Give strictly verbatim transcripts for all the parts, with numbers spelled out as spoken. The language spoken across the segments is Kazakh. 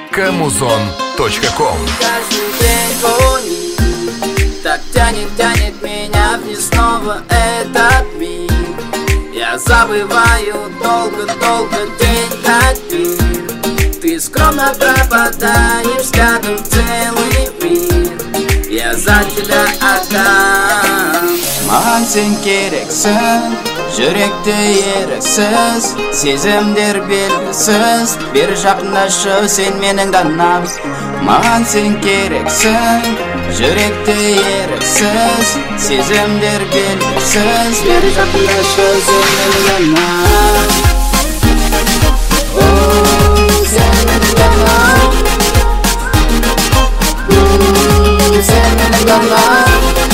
коммузон точка ком. Каждый день звонит, так тянет, тянет меня вниз снова этот мир. Я забываю долго-долго день один. Ты скромно пропадаешь взглядом в целый мир. Я за тебя отдам. Маған сен керексің, жүректе еріксіз, сезімдер белгісіз. Бері жақындашы, сен менің данам. Маған сен керексің, жүректе еріксіз, сезімдер белгісіз. Бері жақындашы, сен менің данам. Оу, сен менің данам. Оу, сен менің данам.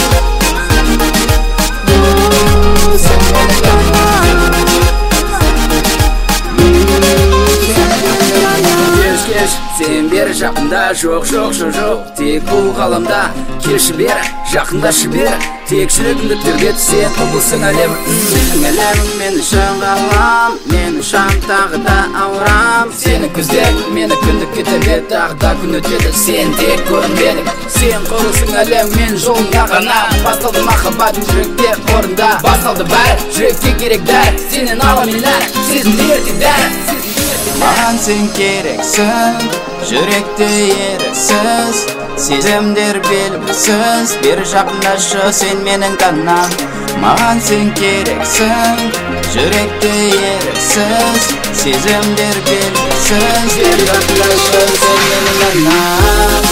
Сен бері жақында, жоқ, жоқ, жоқ, жоқ. Тек бұл ғаламда келші бері, жақындашы бері. Тек жүрегімді тербет, сен құбылсың әлемім. Сенің әлемің мен үшін ғалам, мен үшін тағы да аурам. Сенің көздерің мені күндікке тербет, тағы да күн өтеді, сен тек көрінбедің. Сен құбылсың әлем, мен жолыңда ғана. Басталды махаббат жүректе орында. Басталды бәрі, жүрекке керек дәрі. Сенен аламын әлі, сезімдер тек дәрі. Маған сен керексің, жүректе еріксіз, сезімдер белгісіз. Бері жақындашы, сен менің данам. Маған сен керексің, жүректе еріксіз, сезімдер белгісіз. Бері жақындашы, сен менің данам.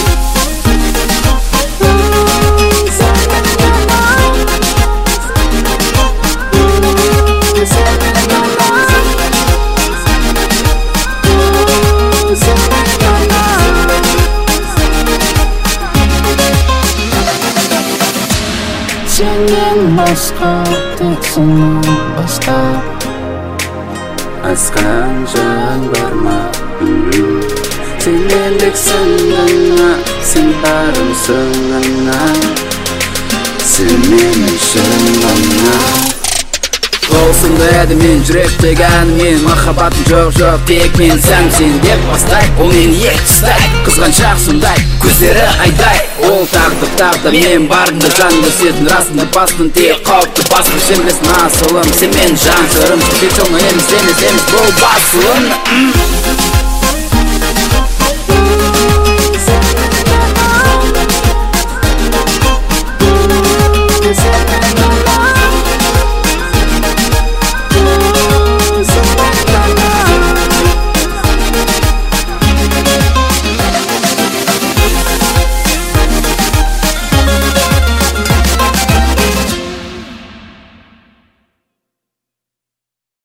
Сенен басқа тексің басқа Асқан жан бар ма? Сен мендіксің ғана, сен барымсың ғана, сен мен үшін ғана. Қолсыңды әді мен жүректегі әнмен, махаббатым жоқ, жоқ, тек мен сән. Сен деп бастай, ол мені ек тұстай, қызғаншақ сондай, көздері айдай. Ол тағдыр тағда, мен барымды жанымды сезін, расында бастың тек қауіпті басын. Сен білесің асылым, сен мен жан сырым, тек жолына еміз, еміз, еміз, бұл басылым.